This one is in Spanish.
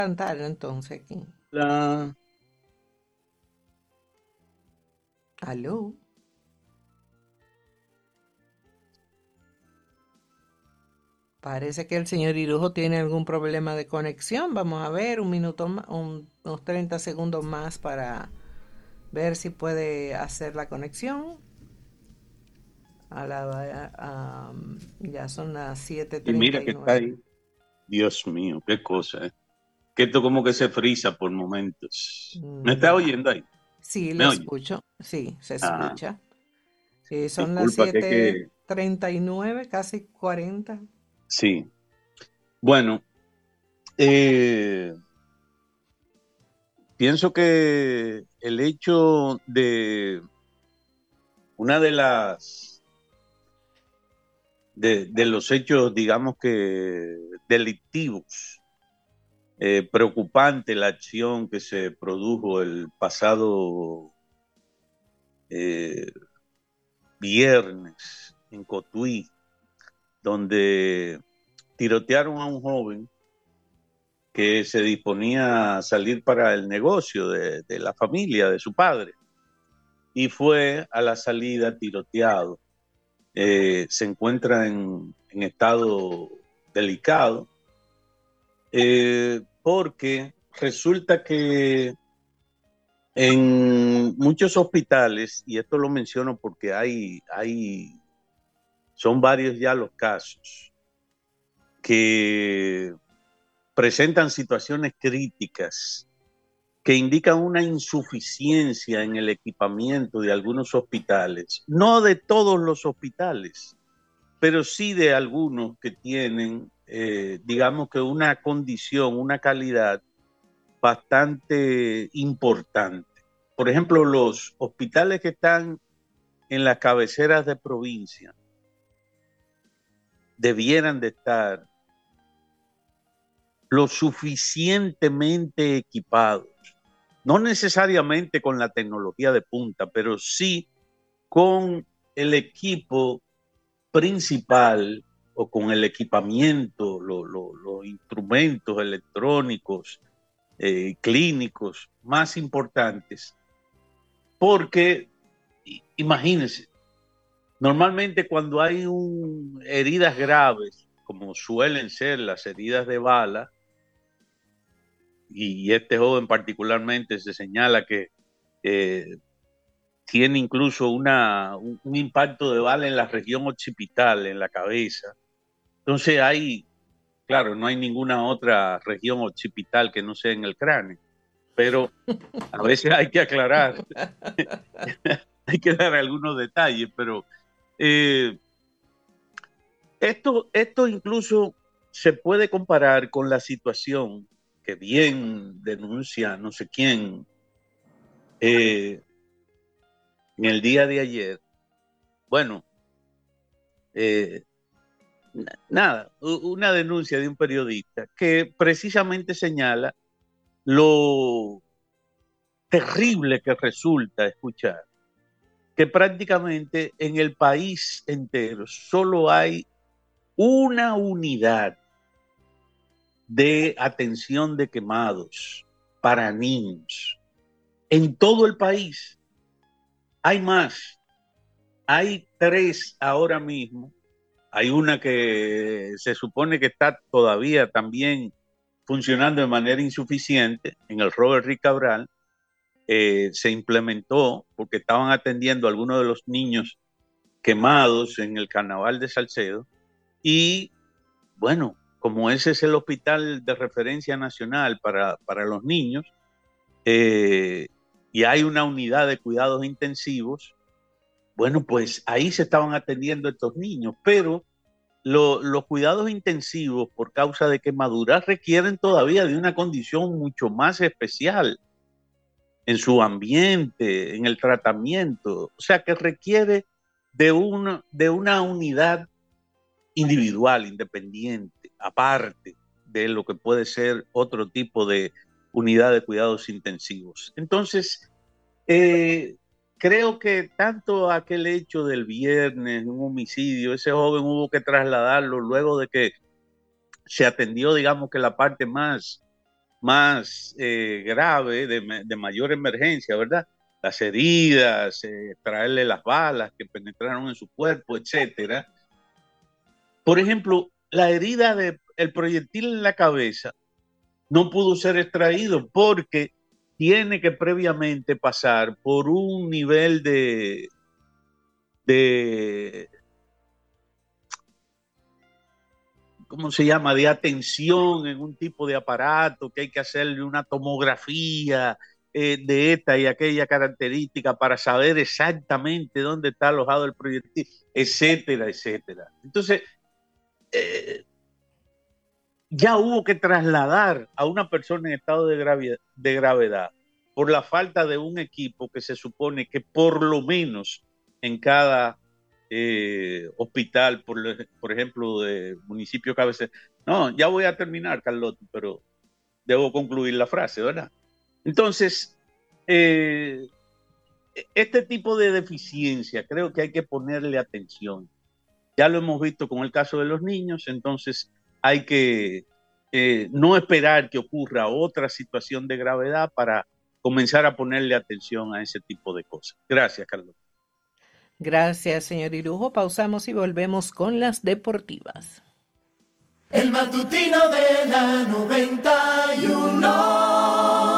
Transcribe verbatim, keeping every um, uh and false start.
Cantar entonces aquí. La... Aló. Parece que el señor Irujo tiene algún problema de conexión. Vamos a ver un minuto más, un- unos treinta segundos más para ver si puede hacer la conexión. A la, a- ya son las siete Y treinta mira y que está nueve. ahí. Dios mío, qué cosa, ¿eh? Que esto como que se frisa por momentos. ¿Me está Ujú. oyendo ahí? Sí, lo ¿Me oye? escucho. Sí, se Ah, escucha. Eh, son las disculpa, que siete que treinta y nueve, casi cuarenta. sí. Bueno, eh, pienso que el hecho de una de las de, de los hechos, digamos que delictivos, eh, preocupante la acción que se produjo el pasado eh, viernes en Cotuí, donde tirotearon a un joven que se disponía a salir para el negocio de, de la familia, de su padre, y fue a la salida tiroteado. Eh, se encuentra en, en estado delicado eh, porque resulta que en muchos hospitales, y esto lo menciono porque hay, hay son varios ya los casos, que presentan situaciones críticas que indican una insuficiencia en el equipamiento de algunos hospitales, no de todos los hospitales, pero sí de algunos que tienen, eh, digamos que una condición, una calidad bastante importante. Por ejemplo, los hospitales que están en las cabeceras de provincia debieran de estar lo suficientemente equipados, no necesariamente con la tecnología de punta, pero sí con el equipo principal o con el equipamiento, lo, lo, los instrumentos electrónicos, eh, clínicos más importantes, porque imagínense, normalmente cuando hay un, heridas graves, como suelen ser las heridas de bala, y este joven particularmente se señala que eh, tiene incluso una, un, un, impacto de bala en la región occipital, en la cabeza. Entonces hay, claro, no hay ninguna otra región occipital que no sea en el cráneo, pero a veces hay que aclarar, hay que dar algunos detalles, pero eh, esto, esto incluso se puede comparar con la situación que bien denuncia no sé quién eh, en el día de ayer. Bueno, eh, nada, una denuncia de un periodista que precisamente señala lo terrible que resulta escuchar que prácticamente en el país entero solo hay una unidad de atención de quemados para niños. En todo el país hay más, hay tres ahora mismo. Hay una que se supone que está todavía también funcionando de manera insuficiente en el Robert Rick Cabral. Eh, se implementó porque estaban atendiendo a algunos de los niños quemados en el carnaval de Salcedo. Y bueno, como ese es el hospital de referencia nacional para, para los niños, eh, y hay una unidad de cuidados intensivos, bueno, pues ahí se estaban atendiendo estos niños, pero lo, los cuidados intensivos por causa de quemaduras requieren todavía de una condición mucho más especial en su ambiente, en el tratamiento, o sea que requiere de una, de una unidad individual, independiente, aparte de lo que puede ser otro tipo de unidad de cuidados intensivos. Entonces, eh, creo que tanto aquel hecho del viernes, un homicidio, ese joven hubo que trasladarlo luego de que se atendió, digamos que la parte más más eh, grave, de, de mayor emergencia, ¿verdad? Las heridas, eh, traerle las balas que penetraron en su cuerpo, etcétera. Por ejemplo, la herida del proyectil en la cabeza no pudo ser extraído porque tiene que previamente pasar por un nivel de, de ¿cómo se llama?, de atención en un tipo de aparato, que hay que hacerle una tomografía eh, de esta y aquella característica para saber exactamente dónde está alojado el proyectil, etcétera, etcétera. Entonces, eh, ya hubo que trasladar a una persona en estado de gravedad, de gravedad por la falta de un equipo que se supone que por lo menos en cada eh, hospital, por, por ejemplo, de municipio cabecera. No, ya voy a terminar, Carlota, pero debo concluir la frase, ¿verdad? Entonces, eh, este tipo de deficiencia creo que hay que ponerle atención. Ya lo hemos visto con el caso de los niños, entonces hay que eh, no esperar que ocurra otra situación de gravedad para comenzar a ponerle atención a ese tipo de cosas. Gracias, Carlos. Gracias, señor Irujo. Pausamos y volvemos con las deportivas. El matutino de la noventa y uno.